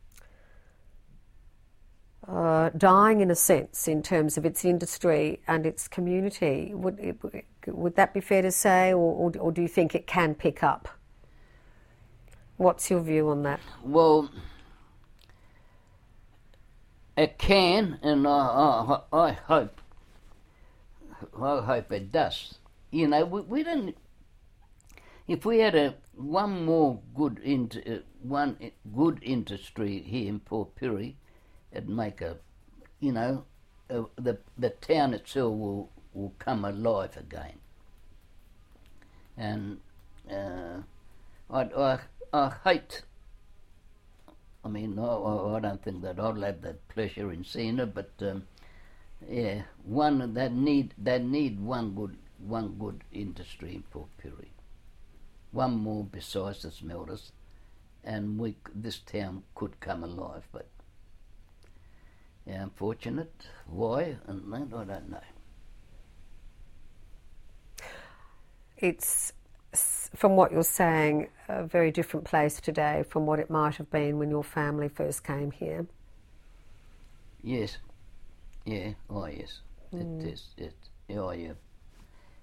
uh, dying in a sense in terms of its industry and its community. Would it, would that be fair to say, or, or, or do you think it can pick up? What's your view on that? well, it can, and I, I, I hope, I hope it does. You know, we, we don't. If we had a one more good in, uh, one good industry here in Port Pirie, it'd make a, you know, uh, the the town itself will will come alive again. And uh, I, I I hate. I mean, I, I don't think that I'll have that pleasure in seeing it, but um, yeah, one that need that need one good one good industry in Port Pirie. One more besides the smelters, and we this town could come alive. But yeah, unfortunate. Why? And that I don't know. It's, from what you're saying, a very different place today from what it might have been when your family first came here. Yes. Yeah. Oh yes. Mm. It is. It. Oh yeah.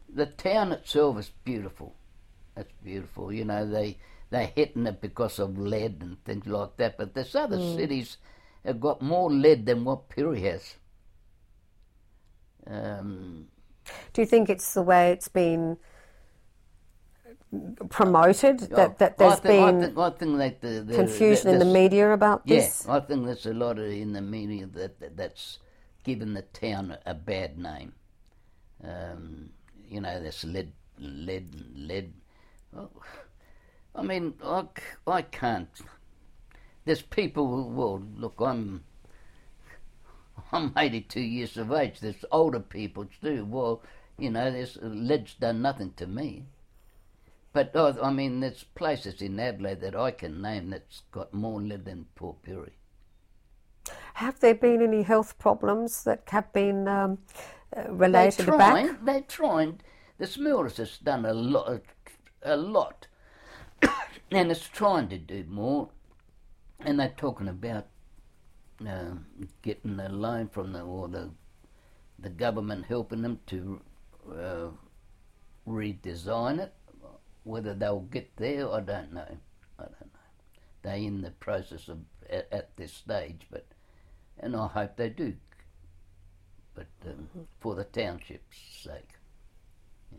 the town itself is beautiful. It's beautiful. You know, they they're hitting it because of lead and things like that. But there's other mm. cities have got more lead than what Pirrie has. Um, Do you think it's the way it's been promoted that, that there's I think, been I think, I think that the, the, confusion the, in the media about yeah, this? Yeah, I think there's a lot of, in the media that, that that's given the town a, a bad name. Um, you know, there's lead, lead, lead. Oh, I mean, I, I can't. There's people who, well, look, I'm I'm eighty-two years of age. There's older people too. Well, you know, there's lead's done nothing to me. But oh, I mean, there's places in Adelaide that I can name that's got more lead than Port Pirie. Have there been any health problems that have been um, uh, related they're trying, back? They're trying. The Smelters has done a lot, a lot, and it's trying to do more. And they're talking about uh, getting a loan from the or the the government helping them to uh, redesign it. Whether they'll get there, I don't know. I don't know. They're in the process of at, at this stage, but and I hope they do. But um, for the township's sake. Yeah.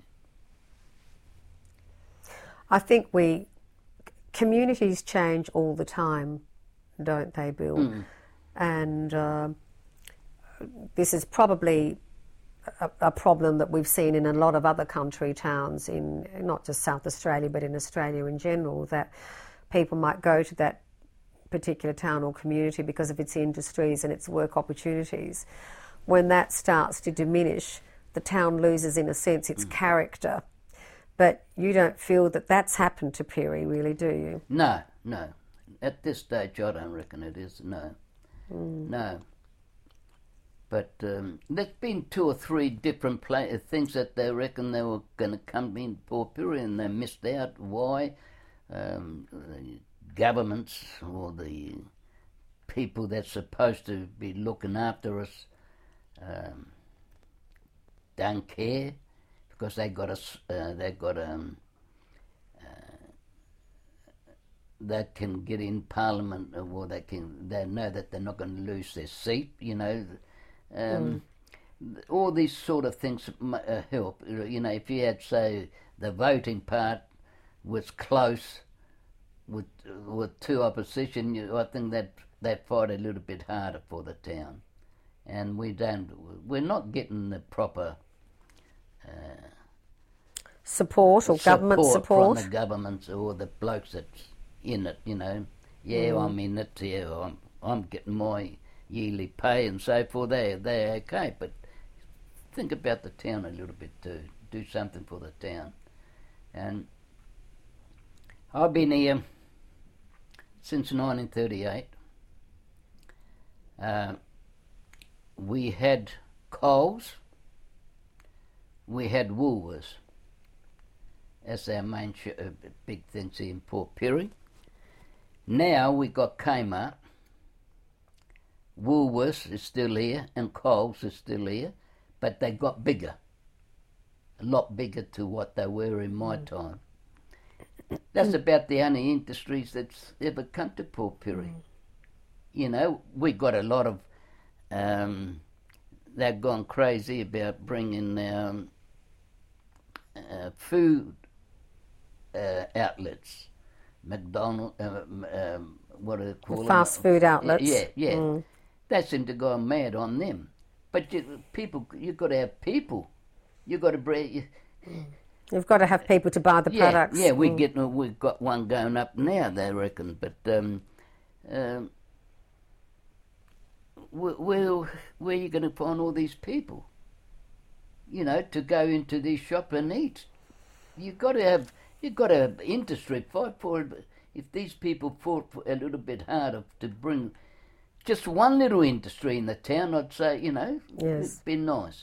I think we communities change all the time, don't they, Bill? Mm. And uh, this is probably A, a problem that we've seen in a lot of other country towns in not just South Australia but in Australia in general, that people might go to that particular town or community because of its industries and its work opportunities. When that starts to diminish, the town loses in a sense its mm. character. But you don't feel that that's happened to Pirie, really, do you? No, no. At this stage I don't reckon it is, no. Mm. No. But um, there's been two or three different play- things that they reckon they were going to come in Port Pirie and they missed out. Why? Um, the governments or the people that's supposed to be looking after us um, don't care because they got a uh, they got um uh, they can get in Parliament or they can they know that they're not going to lose their seat. You know. Um, mm. All these sort of things uh, help. You know, if you had, say, the voting part was close with with two opposition, you, I think that they fight a little bit harder for the town, and we don't. We're not getting the proper uh, support or support government support from the governments or the blokes that's in it. You know, yeah, mm. I'm in it. Yeah, I'm I'm getting my yearly pay and so forth, they they're okay, but think about the town a little bit too. Do something for the town. And I've been here since nineteen thirty-eight. Uh, we had Coles, we had Woolworths as our main sh- uh, big things here in Port Pirie. Now we got Kmart. Woolworths is still here and Coles is still here, but they got bigger, a lot bigger to what they were in my mm. time. That's about the only industries that's ever come to Port Pirie. Mm. You know, we got a lot of, um, they've gone crazy about bringing um, uh, food uh, outlets, McDonald's, uh, um, what do they call them? Fast food outlets. Yeah, yeah. Mm. They seem to go mad on them. But you, people, you've got to have people. You've got to bring. You, You've got to have people to buy the yeah, products. Yeah, we mm. get we've got one going up now, they reckon. But um, um, where where are you going to find all these people? You know, to go into these shops and eat. You've got to have you've got to have industry fight for it. If these people fought for a little bit harder to bring just one little industry in the town, I'd say, you know, yes. it'd be nice.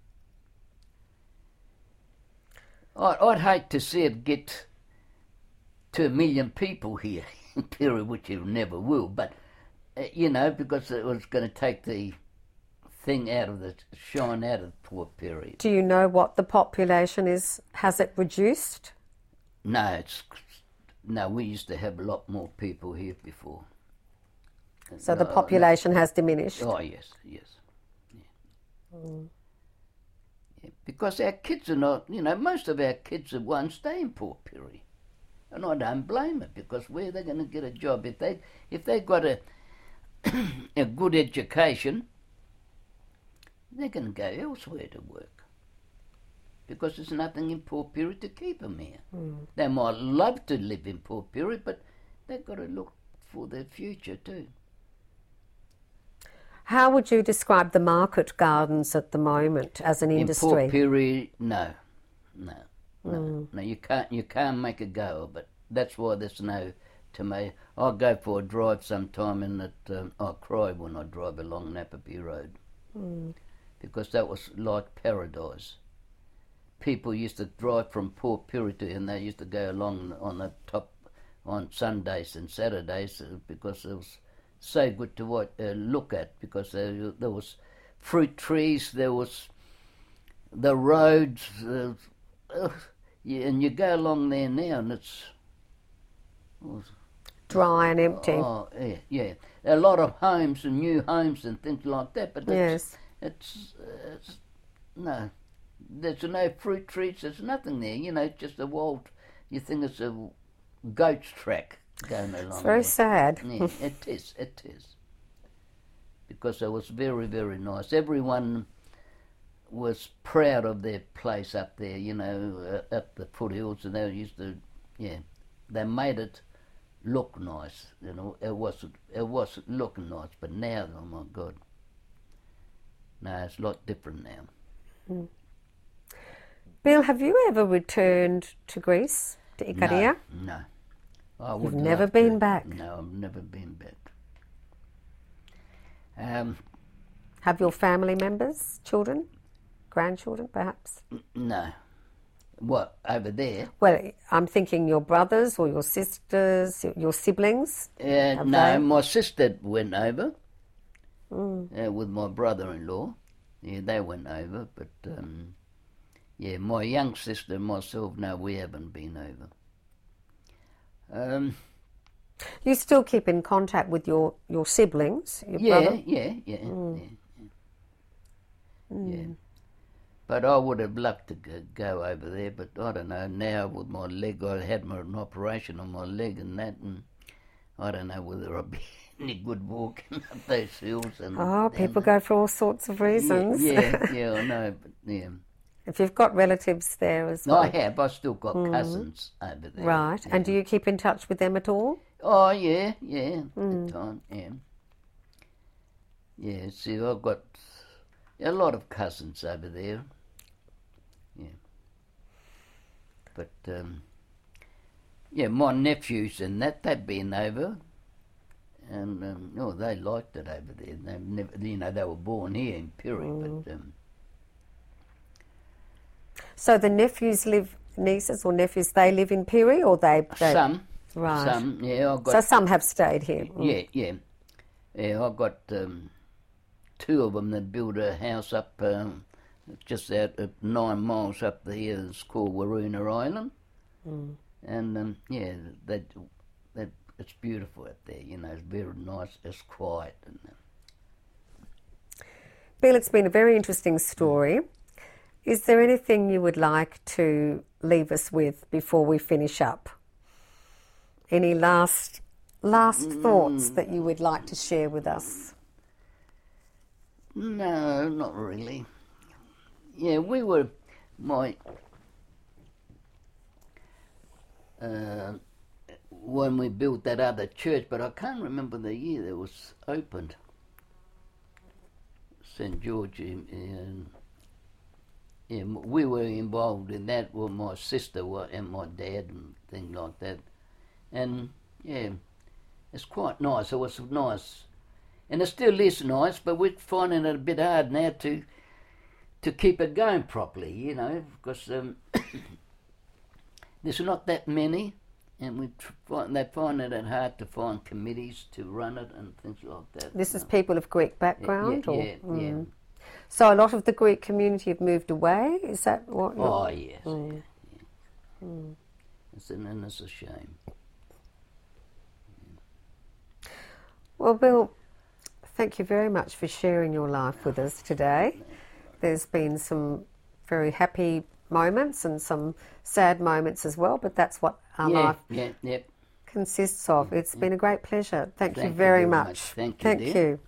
I'd, I'd hate to see it get to a million people here in Pirie, which it never will, but, uh, you know, because it was going to take the thing out of the shine out of Port Pirie. Do you know what the population is? Has it reduced? No, it's no. We used to have a lot more people here before. So the No, population has diminished. Oh yes, yes. Yeah. Mm. Yeah, because our kids are not. You know, most of our kids are won't stay in Port Pirie, and I don't blame it, because where are they going to get a job if they if they got a a good education? They're going to go elsewhere to work, because there's nothing in Port Pirie to keep them here. Mm. They might love to live in Port Pirie, but they've got to look for their future too. How would you describe the market gardens at the moment as an industry? In Port Pirie, no, no, no, mm. no. You can't, you can't make a go of it. That's why there's no tomato. I'll go for a drive sometime, and it, um, I cry when I drive along Napapi Road, mm. because that was like paradise. People used to drive from Port Pirie to, and they used to go along on the top on Sundays and Saturdays, because it was so good to watch, uh, look at, because there, there was fruit trees, there was the roads, uh, uh, yeah, and you go along there now and it's oh, dry and empty. Oh yeah, yeah, a lot of homes and new homes and things like that. But yes, it's, uh, it's no, there's no fruit trees. There's nothing there. You know, just a wild. You think it's a goat's track going along. It's very there. sad. Yeah, it is, it is. Because it was very, very nice. Everyone was proud of their place up there, you know, uh, up the foothills, and they used to, yeah, they made it look nice. You know, it was, it was looking nice, but now, oh my God, no, it's a lot different now. Mm. Bill, have you ever returned to Greece, to Ikaria? No, no. I would You've never been to. back? No, I've never been back. Um, Have your family members, children, grandchildren, perhaps? No. What, over there? Well, I'm thinking your brothers or your sisters, your siblings. Uh, no, they? my sister went over mm. uh, with my brother-in-law. Yeah, they went over, but um, yeah, my young sister and myself, no, we haven't been over. Um, you still keep in contact with your, your siblings, your yeah, brother? Yeah, yeah, mm. yeah, yeah. Mm. yeah. But I would have loved to go, go over there, but I don't know, now with my leg, I had my, an operation on my leg and that, and I don't know whether I'll be any good walking up those hills. And oh, people go for all sorts of reasons. Yeah, yeah, yeah, I know, but yeah. If you've got relatives there as well. I have. I've still got mm. cousins over there. Right. Yeah. And do you keep in touch with them at all? Oh, yeah, yeah, mm. at the time, yeah. Yeah, see, I've got a lot of cousins over there. Yeah. But, um, yeah, my nephews and that, they've been over. And, um, oh, they liked it over there. They've never, you know, they were born here in Pirie, mm. but... Um, So the nephews live, nieces or nephews, they live in Pirie, or they, they... Some. Right. Some, yeah. I've got, so some have stayed here. Mm. Yeah, yeah. Yeah, I've got um, two of them that built a house up um, just out at nine miles up there. It's called Waroona Island. Mm. And, um, yeah, they, they, it's beautiful out there, you know. It's very nice. It's quiet. And, uh, Bill, it's been a very interesting story. Mm. Is there anything you would like to leave us with before we finish up? Any last last mm. thoughts that you would like to share with us? No, not really. Yeah, we were, my, uh, when we built that other church, but I can't remember the year that was opened. Saint George in... Yeah, we were involved in that with my sister and my dad and things like that. And, yeah, it's quite nice. It was nice. And it still is nice, but we're finding it a bit hard now to to keep it going properly, you know, because um, there's not that many, and we find, they find it hard to find committees to run it and things like that. This is people of Greek background? Yeah, or? yeah, mm. yeah. So a lot of the Greek community have moved away. Is that what? You're... Oh yes, Mm. yeah, yeah. Mm. It's an, and it's a shame. Well, Bill, thank you very much for sharing your life with us today. There's been some very happy moments and some sad moments as well, but that's what our yeah, life yeah, yeah. consists of. It's been a great pleasure. Thank, Thank you very you very much. much. Thank you, Thank dear. you.